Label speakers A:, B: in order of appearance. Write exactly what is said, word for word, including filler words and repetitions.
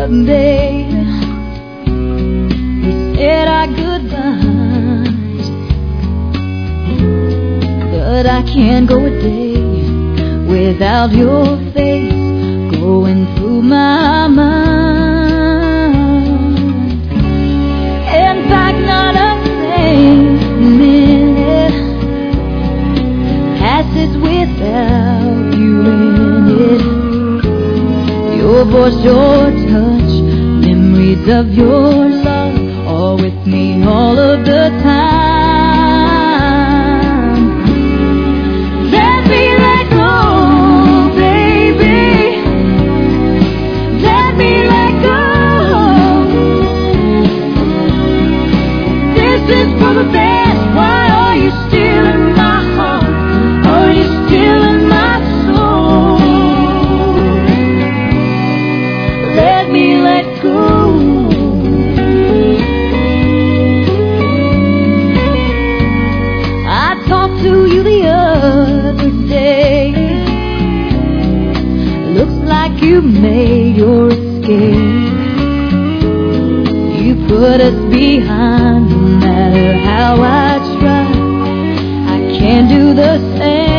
A: Sunday, we said our goodbyes, but I can't go a day without your face going through my mind. In fact, not a sane minute passes without you in it. Your voice, your touch, memories of your love, all with me all of the time. Let me let go, baby. Let me let go. This is for the best. Why are you still in my heart? Are you still in my soul? Let me let go. I talked to you the other day. Looks like you made your escape. You put us behind. No matter how I try, I can't do the same.